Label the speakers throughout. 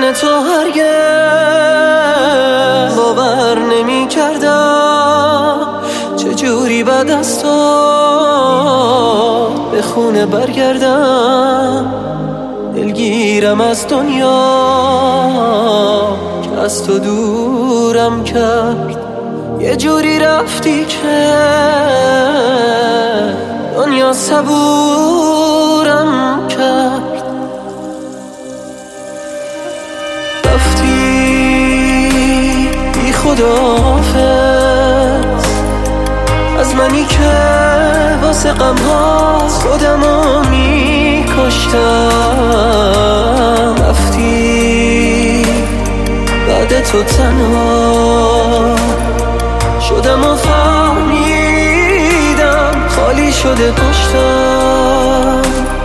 Speaker 1: بدون تو هرگز باور نمی کردم چجوری بعد از تو به خونه برگردم. دلگیرم از دنیا که از تو دورم کرد، یه جوری رفتی که دنیا صبورم کرد. رفتی بی خداحافظ از منی که واسه غم‌ها خودمو می‌کشتم. رفتی بعد تو تنها شدم و فهمیدم خالی شده پشتم.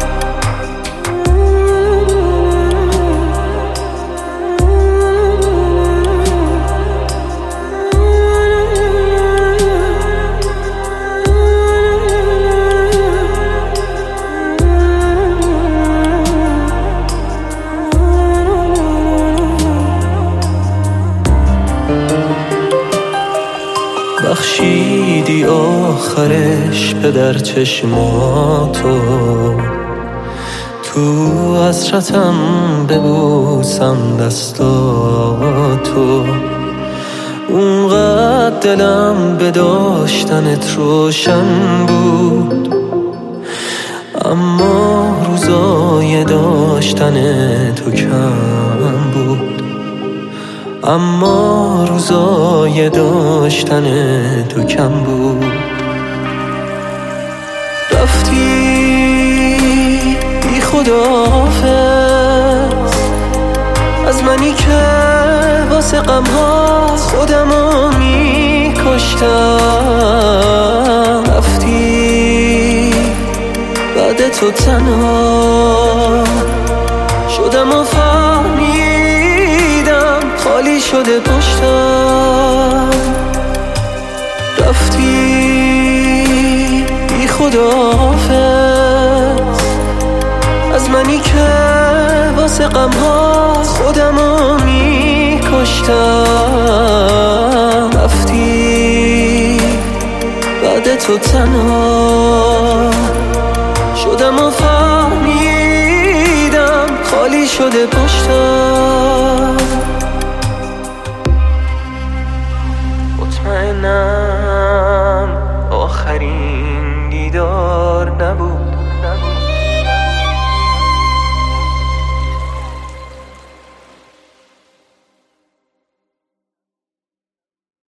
Speaker 1: بخشیدی آخرش پدر چشماتو، تو حسرتم ببوسم دستاتو. اونقدر دلم به داشتنت روشن بود، اما روزای داشتن تو کم بود. اما روزای داشتن تو کم بود. رفتی بی خداحافظ از منی که واسه غم‌ها خودمو می‌کشتم. رفتی بعد تو تنها شدم و فهمیدم خالی شده پشتم. رفتی بی خداحافظ از منی که واسه غم‌ها خودمو می‌کشتم. رفتی بعد تو تنها شدم و فهمیدم خالی شده پشتم. مطمئنم آخرین